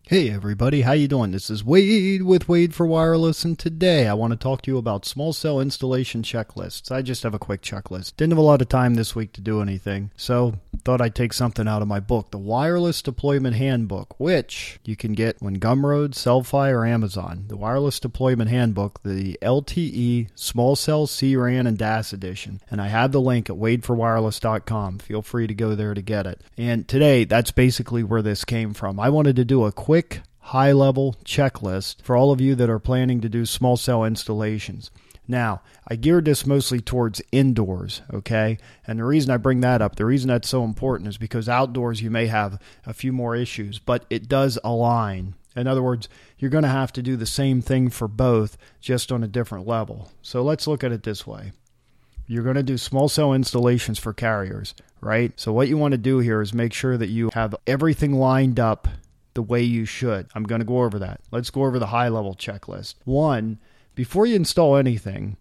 Hey everybody, how you doing? This is Wade with Wade for Wireless, and today I want to talk to you about small cell installation checklists. I just have a quick checklist. Didn't have a lot of time this week to do anything, so thought I'd take something out of my book, the Wireless Deployment Handbook, which you can get when Gumroad, Sellfy, or Amazon. The Wireless Deployment Handbook, the LTE Small Cell C-RAN and DAS edition, and I have the link at wadeforwireless.com. Feel free to go there to get it. And today, that's basically where this came from. I wanted to do a quick high-level checklist for all of you that are planning to do small cell installations. Now, I geared this mostly towards indoors, okay? And the reason I bring that up, the reason that's so important is because outdoors you may have a few more issues, but it does align. In other words, you're going to have to do the same thing for both, just on a different level. So let's look at it this way. You're going to do small cell installations for carriers, right? So what you want to do here is make sure that you have everything lined up the way you should. I'm going to go over that. Let's go over the high-level checklist. One, before you install anything,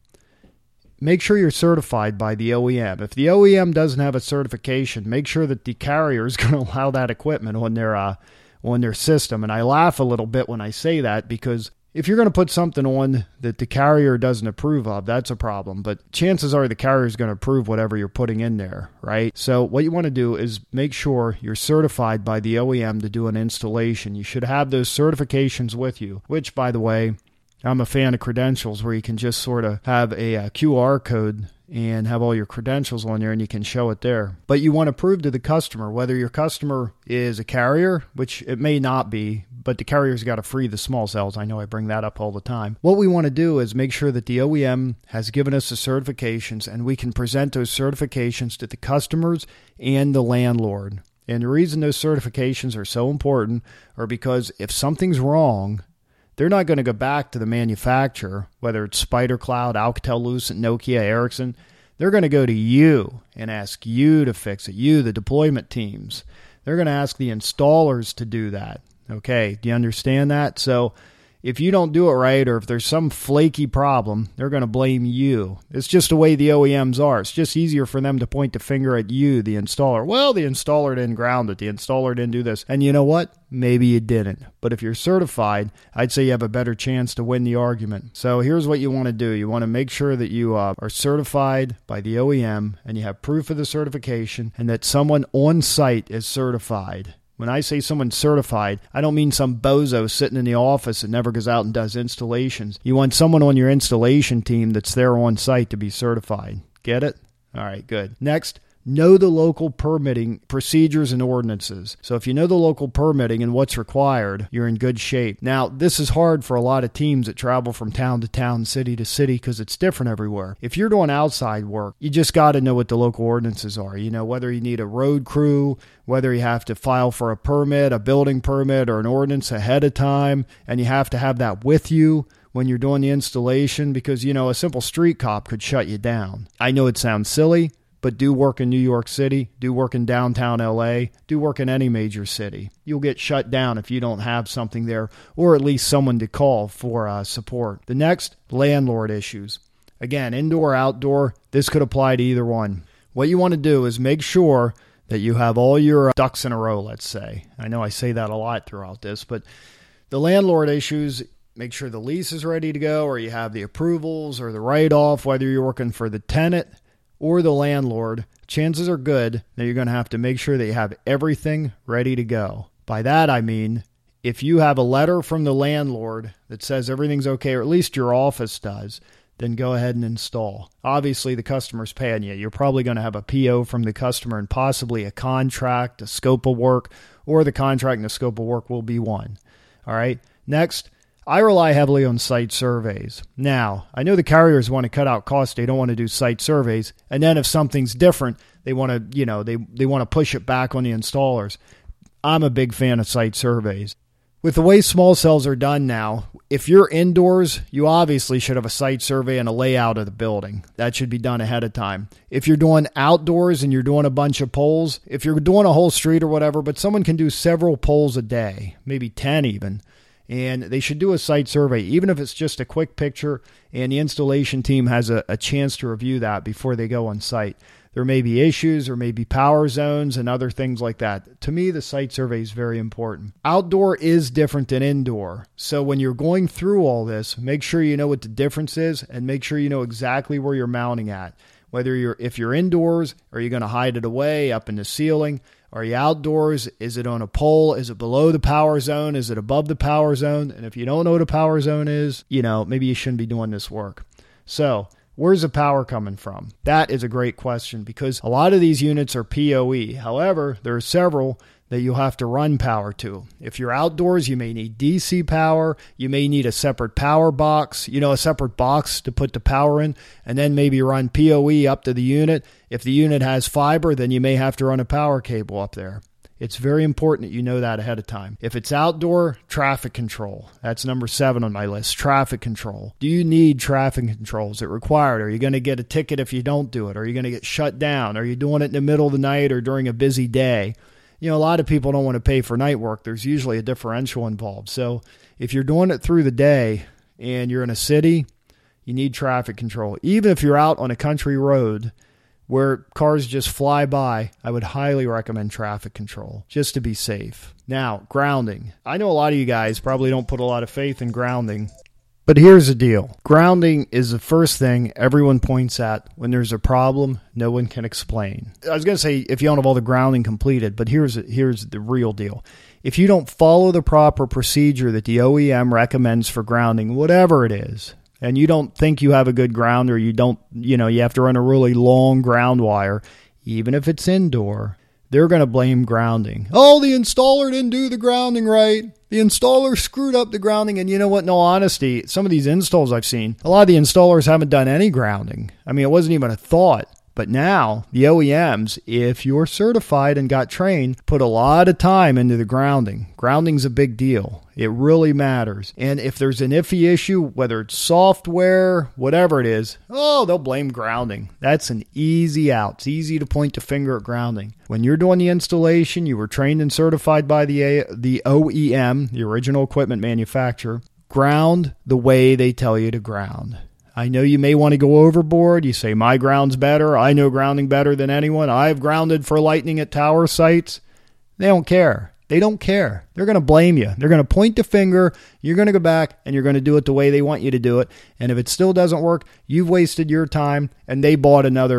make sure you're certified by the OEM. If the OEM doesn't have a certification, make sure that the carrier is going to allow that equipment on their system. And I laugh a little bit when I say that because if you're going to put something on that the carrier doesn't approve of, that's a problem. But chances are the carrier is going to approve whatever you're putting in there, right? So what you want to do is make sure you're certified by the OEM to do an installation. You should have those certifications with you, which, by the way, I'm a fan of credentials where you can just sort of have a QR code and have all your credentials on there and you can show it there. But you want to prove to the customer, whether your customer is a carrier, which it may not be, but the carrier's got to free the small cells. I know I bring that up all the time. What we want to do is make sure that the OEM has given us the certifications and we can present those certifications to the customers and the landlord. And the reason those certifications are so important are because if something's wrong, they're not going to go back to the manufacturer, whether it's SpiderCloud, Alcatel-Lucent, Nokia, Ericsson. They're going to go to you and ask you to fix it, you, the deployment teams. They're going to ask the installers to do that. Okay, do you understand that? So if you don't do it right or if there's some flaky problem, they're going to blame you. It's just the way the OEMs are. It's just easier for them to point the finger at you, the installer. Well, the installer didn't ground it. The installer didn't do this. And you know what? Maybe you didn't. But if you're certified, I'd say you have a better chance to win the argument. So here's what you want to do. You want to make sure that you are certified by the OEM and you have proof of the certification and that someone on site is certified. When I say someone's certified, I don't mean some bozo sitting in the office that never goes out and does installations. You want someone on your installation team that's there on site to be certified. Get it? All right, good. Next, know the local permitting procedures and ordinances. So if you know the local permitting and what's required, you're in good shape. Now, this is hard for a lot of teams that travel from town to town, city to city, because it's different everywhere. If you're doing outside work, you just got to know what the local ordinances are. You know, whether you need a road crew, whether you have to file for a permit, a building permit, or an ordinance ahead of time, and you have to have that with you when you're doing the installation because, you know, a simple street cop could shut you down. I know it sounds silly, but do work in New York City, do work in downtown LA, do work in any major city. You'll get shut down if you don't have something there or at least someone to call for support. The next, landlord issues. Again, indoor, outdoor, this could apply to either one. What you want to do is make sure that you have all your ducks in a row, let's say. I know I say that a lot throughout this, but the landlord issues, make sure the lease is ready to go or you have the approvals or the write-off, whether you're working for the tenant or the landlord. Chances are good that you're going to have to make sure that you have everything ready to go. By that, I mean, if you have a letter from the landlord that says everything's okay, or at least your office does, then go ahead and install. Obviously, the customer's paying you. You're probably going to have a PO from the customer and possibly a contract, a scope of work, or the contract and the scope of work will be one. All right. Next, I rely heavily on site surveys. Now, I know the carriers want to cut out costs. They don't want to do site surveys. And then if something's different, they want to, they want to push it back on the installers. I'm a big fan of site surveys. With the way small cells are done now, if you're indoors, you obviously should have a site survey and a layout of the building. That should be done ahead of time. If you're doing outdoors and you're doing a bunch of polls, if you're doing a whole street or whatever, but someone can do several polls a day, maybe 10 even, and they should do a site survey, even if it's just a quick picture and the installation team has a chance to review that before they go on site. There may be issues, there may be power zones and other things like that. To me, the site survey is very important. Outdoor is different than indoor. So when you're going through all this, make sure you know what the difference is and make sure you know exactly where you're mounting at. If you're indoors, are you going to hide it away up in the ceiling? Are you outdoors? Is it on a pole? Is it below the power zone? Is it above the power zone? And if you don't know what a power zone is, maybe you shouldn't be doing this work. So where's the power coming from? That is a great question because a lot of these units are PoE. However, there are several that you'll have to run power to. If you're outdoors, you may need DC power. You may need a separate power box, a separate box to put the power in, and then maybe run PoE up to the unit. If the unit has fiber, then you may have to run a power cable up there. It's very important that you know that ahead of time. If it's outdoor, traffic control. That's number 7 on my list, traffic control. Do you need traffic control? Is it required? Are you going to get a ticket if you don't do it? Are you going to get shut down? Are you doing it in the middle of the night or during a busy day? A lot of people don't want to pay for night work. There's usually a differential involved. So if you're doing it through the day and you're in a city, you need traffic control. Even if you're out on a country road where cars just fly by, I would highly recommend traffic control just to be safe. Now, grounding. I know a lot of you guys probably don't put a lot of faith in grounding, but here's the deal. Grounding is the first thing everyone points at when there's a problem no one can explain. I was going to say if you don't have all the grounding completed, but here's the real deal. If you don't follow the proper procedure that the OEM recommends for grounding, whatever it is, and you don't think you have a good grounder, you have to run a really long ground wire, even if it's indoor, they're going to blame grounding. Oh, the installer didn't do the grounding right. The installer screwed up the grounding. And you know what? In all honesty, some of these installs I've seen, a lot of the installers haven't done any grounding. I mean, it wasn't even a thought. But now, the OEMs, if you're certified and got trained, put a lot of time into the grounding. Grounding's a big deal. It really matters. And if there's an iffy issue, whether it's software, whatever it is, they'll blame grounding. That's an easy out. It's easy to point the finger at grounding. When you're doing the installation, you were trained and certified by the OEM, the original equipment manufacturer. Ground the way they tell you to ground. I know you may want to go overboard. You say, my ground's better. I know grounding better than anyone. I've grounded for lightning at tower sites. They don't care. They don't care. They're going to blame you. They're going to point the finger. You're going to go back and you're going to do it the way they want you to do it. And if it still doesn't work, you've wasted your time and they bought another,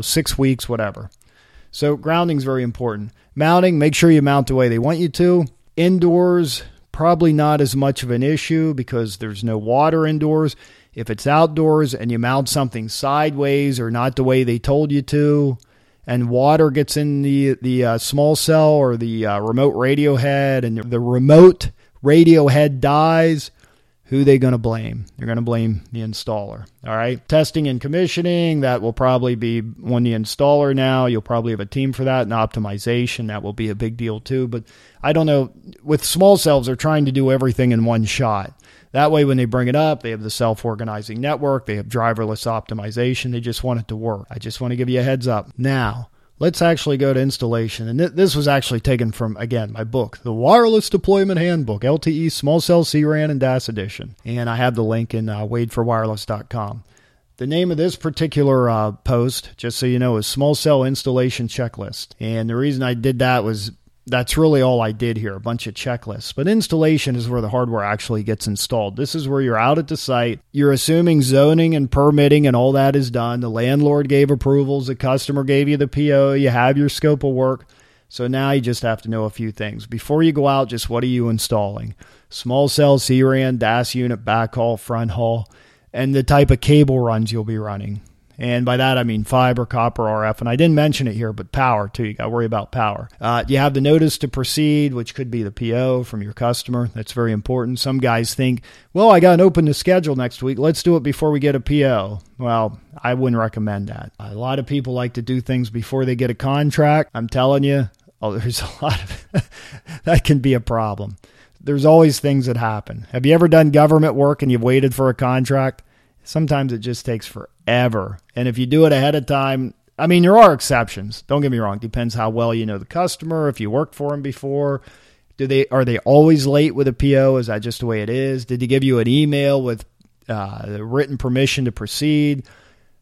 6 weeks, whatever. So grounding is very important. Mounting, make sure you mount the way they want you to. Indoors, probably not as much of an issue because there's no water indoors. If it's outdoors and you mount something sideways or not the way they told you to, and water gets in the small cell or the remote radio head, and the remote radio head dies, who are they going to blame? They're going to blame the installer. All right. Testing and commissioning, that will probably be on the installer now. You'll probably have a team for that. And optimization, that will be a big deal too. But I don't know. With small cells, they're trying to do everything in one shot. That way, when they bring it up, they have the self-organizing network. They have driverless optimization. They just want it to work. I just want to give you a heads up. Now, let's actually go to installation. And this was actually taken from, again, my book, The Wireless Deployment Handbook, LTE Small Cell CRAN and DAS Edition. And I have the link in wadeforwireless.com. The name of this particular post, just so you know, is Small Cell Installation Checklist. And the reason I did that was that's really all I did here, a bunch of checklists. But installation is where the hardware actually gets installed. This is where you're out at the site. You're assuming zoning and permitting and all that is done. The landlord gave approvals. The customer gave you the PO. You have your scope of work. So now you just have to know a few things. Before you go out, just what are you installing? Small cell, CRAN, DAS unit, backhaul, front haul, and the type of cable runs you'll be running. And by that, I mean fiber, copper, RF. And I didn't mention it here, but power, too. You got to worry about power. You have the notice to proceed, which could be the PO from your customer. That's very important. Some guys think, well, I got an open to schedule next week. Let's do it before we get a PO. Well, I wouldn't recommend that. A lot of people like to do things before they get a contract. I'm telling you, there's a lot of that can be a problem. There's always things that happen. Have you ever done government work and you've waited for a contract? Sometimes it just takes forever. And if you do it ahead of time, I mean, there are exceptions. Don't get me wrong. Depends how well you know the customer. If you worked for them before, are they always late with a PO? Is that just the way it is? Did they give you an email with written permission to proceed?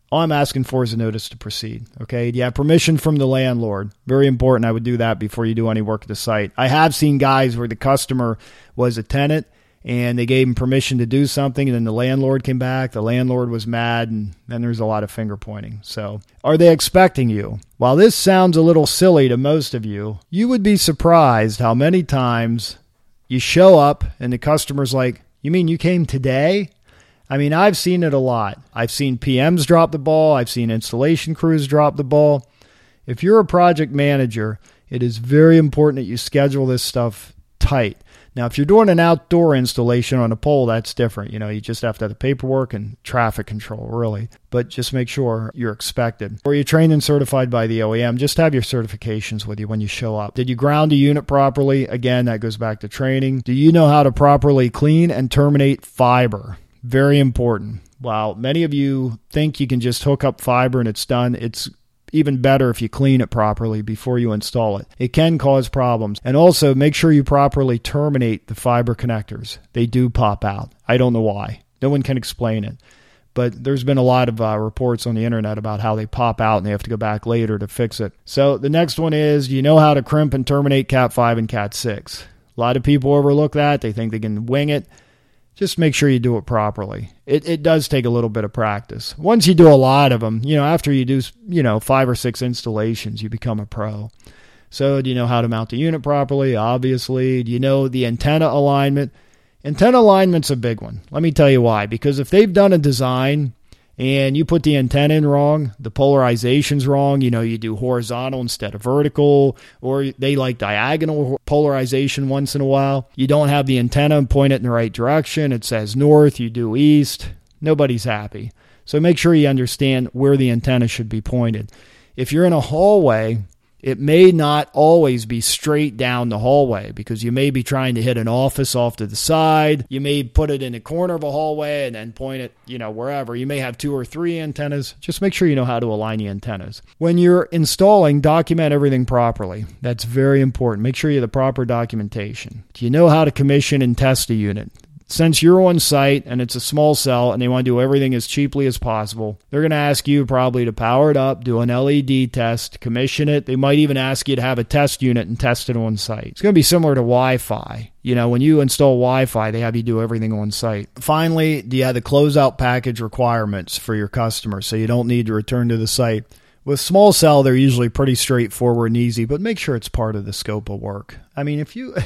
All I'm asking for is a notice to proceed, okay? Do you have permission from the landlord? Very important. I would do that before you do any work at the site. I have seen guys where the customer was a tenant and they gave him permission to do something, and then the landlord came back. The landlord was mad, and then there's a lot of finger pointing. So, are they expecting you? While this sounds a little silly to most of you, you would be surprised how many times you show up and the customer's like, "You mean you came today?" I mean, I've seen it a lot. I've seen PMs drop the ball. I've seen installation crews drop the ball. If you're a project manager, it is very important that you schedule this stuff tight. Now, if you're doing an outdoor installation on a pole, that's different. You just have to have the paperwork and traffic control, really. But just make sure you're expected. Or you're trained and certified by the OEM. Just have your certifications with you when you show up. Did you ground a unit properly? Again, that goes back to training. Do you know how to properly clean and terminate fiber? Very important. While many of you think you can just hook up fiber and it's done, it's even better if you clean it properly before you install it. It can cause problems. And also, make sure you properly terminate the fiber connectors. They do pop out. I don't know why. No one can explain it. But there's been a lot of reports on the internet about how they pop out and they have to go back later to fix it. So the next one is, do you know how to crimp and terminate Cat 5 and Cat 6? A lot of people overlook that. They think they can wing it. Just make sure you do it properly. It does take a little bit of practice. Once you do a lot of them, after you do, 5 or 6 installations, you become a pro. So do you know how to mount the unit properly? Obviously. Do you know the antenna alignment? Antenna alignment's a big one. Let me tell you why. Because if they've done a design and you put the antenna in wrong, the polarization's wrong, you do horizontal instead of vertical, or they like diagonal polarization once in a while. You don't have the antenna and point it in the right direction. It says north, you do east. Nobody's happy. So make sure you understand where the antenna should be pointed. If you're in a hallway, it may not always be straight down the hallway because you may be trying to hit an office off to the side. You may put it in a corner of a hallway and then point it, wherever. You may have 2 or 3 antennas. Just make sure you know how to align the antennas. When you're installing, document everything properly. That's very important. Make sure you have the proper documentation. Do you know how to commission and test a unit? Since you're on site and it's a small cell and they want to do everything as cheaply as possible, they're going to ask you probably to power it up, do an LED test, commission it. They might even ask you to have a test unit and test it on site. It's going to be similar to Wi-Fi. When you install Wi-Fi, they have you do everything on site. Finally, do you have the closeout package requirements for your customers so you don't need to return to the site? With small cell, they're usually pretty straightforward and easy, but make sure it's part of the scope of work. I mean, if you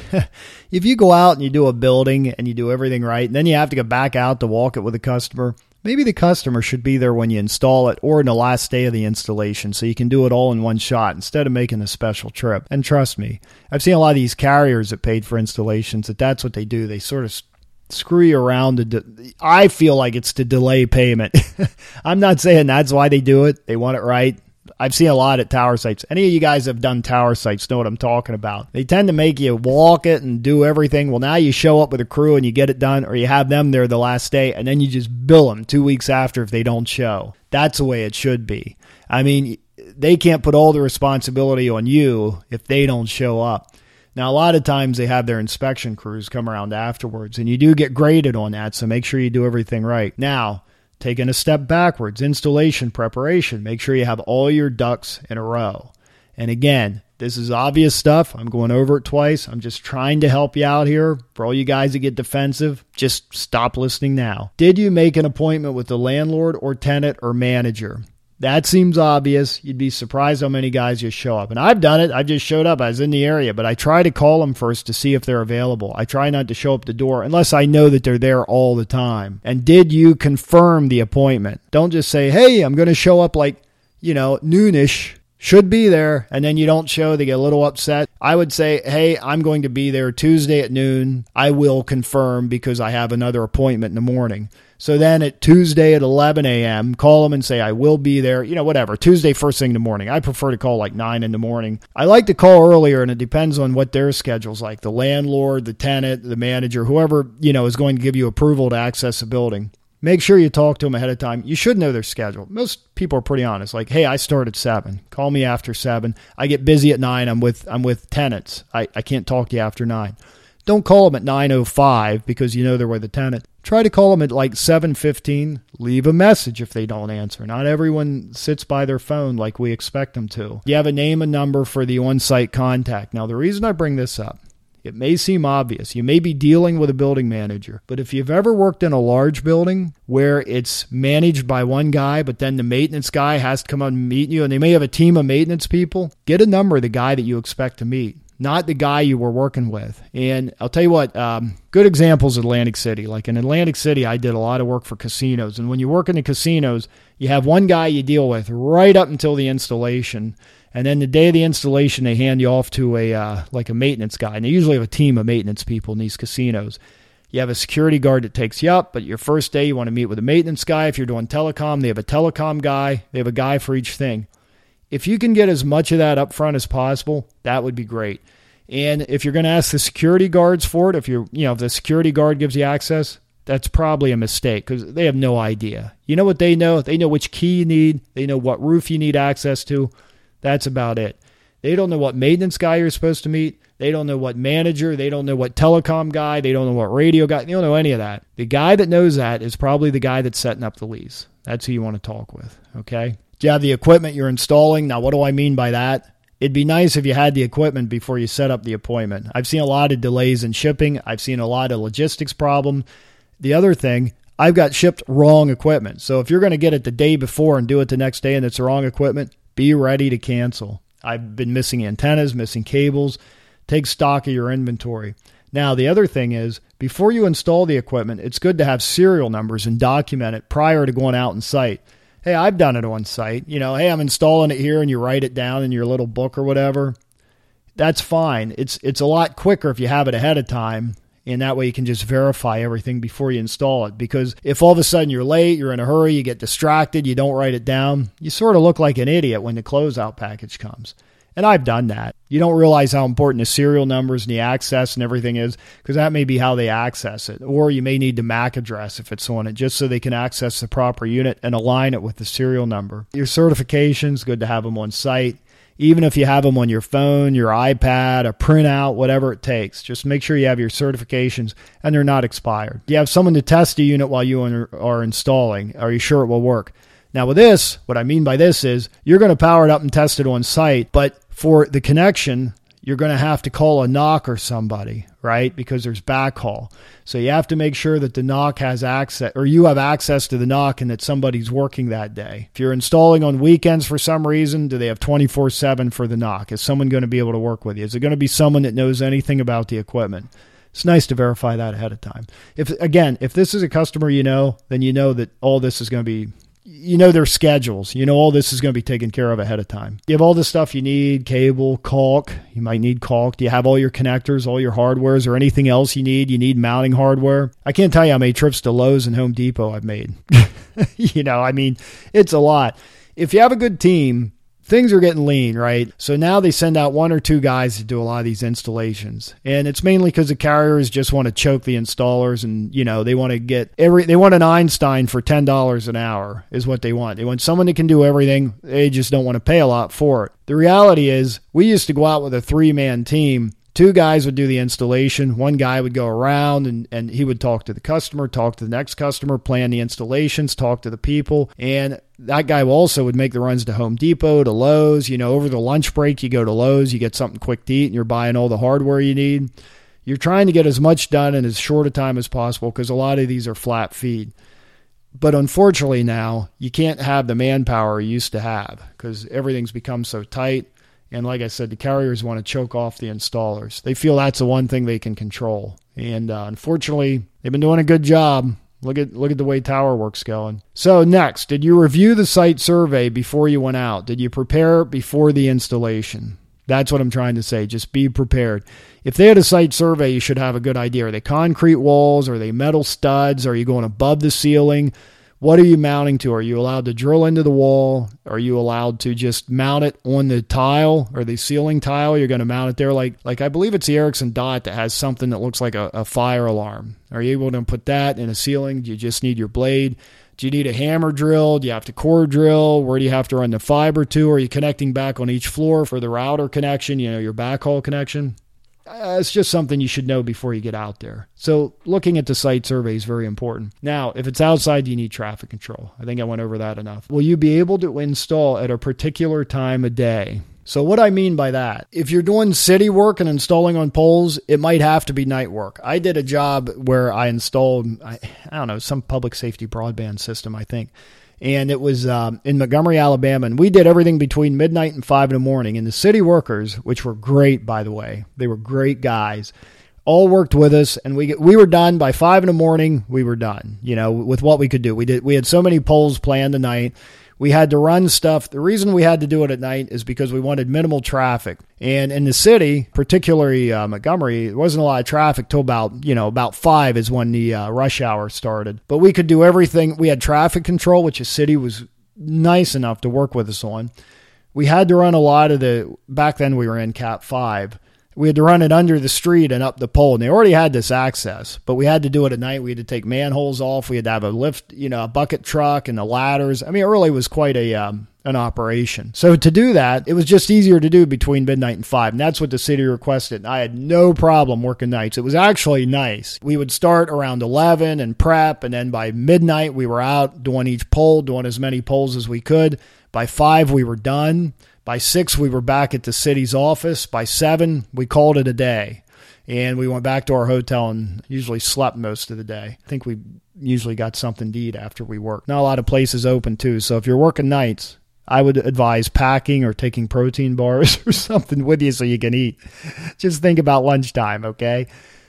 go out and you do a building and you do everything right, and then you have to go back out to walk it with a customer, maybe the customer should be there when you install it or in the last day of the installation so you can do it all in one shot instead of making a special trip. And trust me, I've seen a lot of these carriers that paid for installations that's what they do. They sort of screw you around. I feel like it's to delay payment. I'm not saying that's why they do it. They want it right. I've seen a lot at tower sites. Any of you guys have done tower sites know what I'm talking about. They tend to make you walk it and do everything. Well, now you show up with a crew and you get it done, or you have them there the last day, and then you just bill them 2 weeks after if they don't show. That's the way it should be. I mean, they can't put all the responsibility on you if they don't show up. Now, a lot of times they have their inspection crews come around afterwards, and you do get graded on that, so make sure you do everything right. Now, taking a step backwards, installation preparation. Make sure you have all your ducks in a row. And again, this is obvious stuff. I'm going over it twice. I'm just trying to help you out here. For all you guys that get defensive, just stop listening now. Did you make an appointment with the landlord or tenant or manager? That seems obvious. You'd be surprised how many guys just show up. And I've done it. I just showed up. I was in the area, but I try to call them first to see if they're available. I try not to show up the door unless I know that they're there all the time. And did you confirm the appointment? Don't just say, hey, I'm going to show up noonish. Should be there, and then you don't show, they get a little upset. I would say, hey, I'm going to be there Tuesday at noon. I will confirm because I have another appointment in the morning. So then at Tuesday at 11 a.m., call them and say, I will be there, whatever. Tuesday first thing in the morning. I prefer to call like 9 in the morning. I like to call earlier, and it depends on what their schedule's like. The landlord, the tenant, the manager, whoever, is going to give you approval to access a building. Make sure you talk to them ahead of time. You should know their schedule. Most people are pretty honest. Like, hey, I start at 7. Call me after 7. I get busy at 9. I'm with tenants. I can't talk to you after 9. Don't call them at 9:05 because you know they're with a tenant. Try to call them at like 7:15. Leave a message if they don't answer. Not everyone sits by their phone like we expect them to. You have a name and number for the on-site contact. Now, the reason I bring this up, it may seem obvious. You may be dealing with a building manager, but if you've ever worked in a large building where it's managed by one guy, but then the maintenance guy has to come out and meet you, and they may have a team of maintenance people, get a number of the guy that you expect to meet, not the guy you were working with. And I'll tell you what, good examples, Atlantic City. Like in Atlantic City, I did a lot of work for casinos. And when you work in the casinos, you have one guy you deal with right up until the installation. And then the day of the installation, they hand you off to a maintenance guy. And they usually have a team of maintenance people in these casinos. You have a security guard that takes you up, but your first day you want to meet with a maintenance guy. If you're doing telecom, they have a telecom guy. They have a guy for each thing. If you can get as much of that up front as possible, that would be great. And if you're going to ask the security guards for it, if the security guard gives you access, that's probably a mistake because they have no idea. You know what they know? They know which key you need. They know what roof you need access to. That's about it. They don't know what maintenance guy you're supposed to meet. They don't know what manager. They don't know what telecom guy. They don't know what radio guy. They don't know any of that. The guy that knows that is probably the guy that's setting up the lease. That's who you want to talk with, okay? Do you have the equipment you're installing? Now, what do I mean by that? It'd be nice if you had the equipment before you set up the appointment. I've seen a lot of delays in shipping. I've seen a lot of logistics problems. The other thing, I've got shipped wrong equipment. So if you're going to get it the day before and do it the next day and it's the wrong equipment, be ready to cancel. I've been missing antennas, missing cables. Take stock of your inventory. Now, the other thing is, before you install the equipment, it's good to have serial numbers and document it prior to going out on site. Hey, I've done it on site. Hey, I'm installing it here, and you write it down in your little book or whatever. That's fine. It's a lot quicker if you have it ahead of time, and that way you can just verify everything before you install it. Because if all of a sudden you're late, you're in a hurry, you get distracted, you don't write it down, you sort of look like an idiot when the closeout package comes. And I've done that. You don't realize how important the serial numbers and the access and everything is, because that may be how they access it. Or you may need the MAC address if it's on it, just so they can access the proper unit and align it with the serial number. Your certifications, good to have them on site. Even if you have them on your phone, your iPad, a printout, whatever it takes, just make sure you have your certifications and they're not expired. You have someone to test the unit while you are installing. Are you sure it will work? Now with this, what I mean by this is you're going to power it up and test it on site, but for the connection, you're going to have to call a NOC or somebody, right? Because there's backhaul. So you have to make sure that the NOC has access, or you have access to the NOC and that somebody's working that day. If you're installing on weekends for some reason, do they have 24/7 for the NOC? Is someone going to be able to work with you? Is it going to be someone that knows anything about the equipment? It's nice to verify that ahead of time. If this is a customer then you know that all this is going to be, their schedules. All this is going to be taken care of ahead of time. You have all the stuff you need, cable, caulk. You might need caulk. Do you have all your connectors, all your hardwares, or anything else you need? You need mounting hardware. I can't tell you how many trips to Lowe's and Home Depot I've made. It's a lot. If you have a good team, things are getting lean, right? So now they send out one or two guys to do a lot of these installations. And it's mainly because the carriers just want to choke the installers and, they want to they want an Einstein for $10 an hour is what they want. They want someone that can do everything. They just don't want to pay a lot for it. The reality is we used to go out with a 3-man team. 2 guys would do the installation. 1 guy would go around and he would talk to the customer, talk to the next customer, plan the installations, talk to the people. And that guy also would make the runs to Home Depot, to Lowe's. Over the lunch break, you go to Lowe's, you get something quick to eat, and you're buying all the hardware you need. You're trying to get as much done in as short a time as possible because a lot of these are flat feed. But unfortunately now, you can't have the manpower you used to have because everything's become so tight. And like I said, the carriers want to choke off the installers. They feel that's the one thing they can control. And unfortunately, they've been doing a good job. Look at the way tower work's going. So next, did you review the site survey before you went out? Did you prepare before the installation? That's what I'm trying to say. Just be prepared. If they had a site survey, you should have a good idea. Are they concrete walls? Are they metal studs? Are you going above the ceiling? What are you mounting to? Are you allowed to drill into the wall? Are you allowed to just mount it on the tile or the ceiling tile? You're going to mount it there like I believe it's the Ericsson Dot that has something that looks like a fire alarm. Are you able to put that in a ceiling? Do you just need your blade? Do you need a hammer drill? Do you have to core drill? Where do you have to run the fiber to? Are you connecting back on each floor for the router connection, your backhaul connection? It's just something you should know before you get out there. So looking at the site survey is very important. Now, if it's outside, you need traffic control. I think I went over that enough. Will you be able to install at a particular time of day? So what I mean by that, if you're doing city work and installing on poles, it might have to be night work. I did a job where I installed, I don't know, some public safety broadband system, I think. And it was in Montgomery, Alabama. And we did everything between midnight and 5 in the morning. And the city workers, which were great, by the way, they were great guys, all worked with us. And we were done by 5 in the morning. We were done, with what we could do. We had so many poles planned tonight. We had to run stuff. The reason we had to do it at night is because we wanted minimal traffic. And in the city, particularly Montgomery, there wasn't a lot of traffic till about 5 is when the rush hour started. But we could do everything. We had traffic control, which the city was nice enough to work with us on. We had to run a lot of back then we were in Cap 5. We had to run it under the street and up the pole, and they already had this access, but we had to do it at night. We had to take manholes off. We had to have a lift, a bucket truck and the ladders. I mean, it really was quite an operation. So to do that, it was just easier to do between midnight and 5, and that's what the city requested. And I had no problem working nights. It was actually nice. We would start around 11 and prep, and then by midnight, we were out doing each pole, doing as many poles as we could. By 5, we were done. By 6, we were back at the city's office. By 7, we called it a day. And we went back to our hotel and usually slept most of the day. I think we usually got something to eat after we worked. Not a lot of places open, too. So if you're working nights, I would advise packing or taking protein bars or something with you so you can eat. Just think about lunchtime, okay?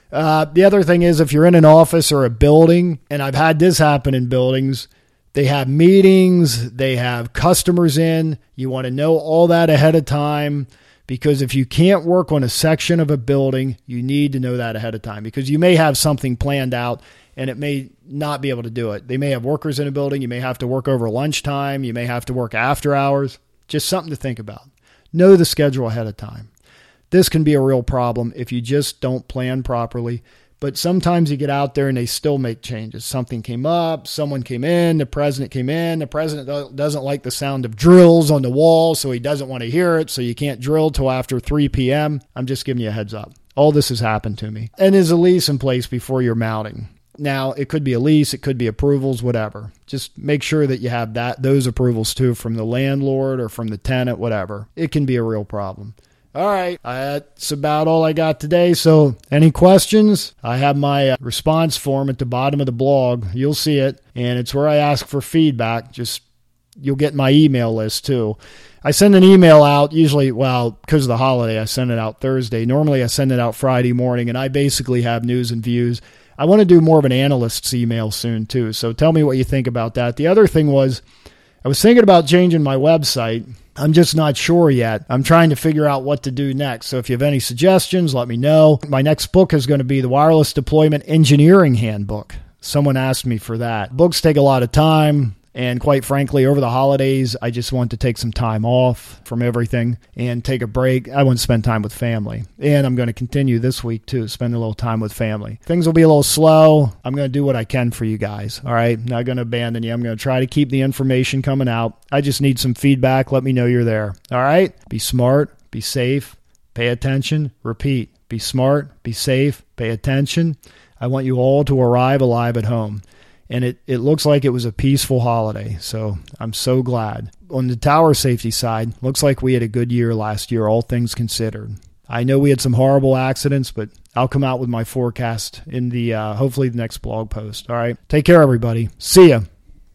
The other thing is if you're in an office or a building, and I've had this happen in buildings, they have meetings, they have customers in. You want to know all that ahead of time because if you can't work on a section of a building, you need to know that ahead of time because you may have something planned out and it may not be able to do it. They may have workers in a building. You may have to work over lunchtime. You may have to work after hours. Just something to think about. Know the schedule ahead of time. This can be a real problem if you just don't plan properly. But sometimes you get out there and they still make changes. Something came up, someone came in, the president came in. The president doesn't like the sound of drills on the wall, so he doesn't want to hear it, so you can't drill till after 3 p.m. I'm just giving you a heads up. All this has happened to me. And there's a lease in place before you're mounting. Now, it could be a lease, it could be approvals, whatever. Just make sure that you have those approvals too from the landlord or from the tenant, whatever. It can be a real problem. All right, that's about all I got today. So any questions? I have my response form at the bottom of the blog. You'll see it, and it's where I ask for feedback. You'll get my email list too. I send an email out usually, because of the holiday, I send it out Thursday. Normally I send it out Friday morning, and I basically have news and views. I want to do more of an analyst's email soon too, so tell me what you think about that. The other thing was, I was thinking about changing my website. I'm just not sure yet. I'm trying to figure out what to do next. So if you have any suggestions, let me know. My next book is going to be the Wireless Deployment Engineering Handbook. Someone asked me for that. Books take a lot of time. And quite frankly, over the holidays, I just want to take some time off from everything and take a break. I want to spend time with family. And I'm going to continue this week, too, spend a little time with family. Things will be a little slow. I'm going to do what I can for you guys, all right? Not going to abandon you. I'm going to try to keep the information coming out. I just need some feedback. Let me know you're there, all right? Be smart, be safe, pay attention, repeat. Be smart, be safe, pay attention. I want you all to arrive alive at home. And it looks like it was a peaceful holiday, so I'm so glad. On the tower safety side, looks like we had a good year last year, all things considered. I know we had some horrible accidents, but I'll come out with my forecast in the hopefully the next blog post. All right, take care, everybody. See ya.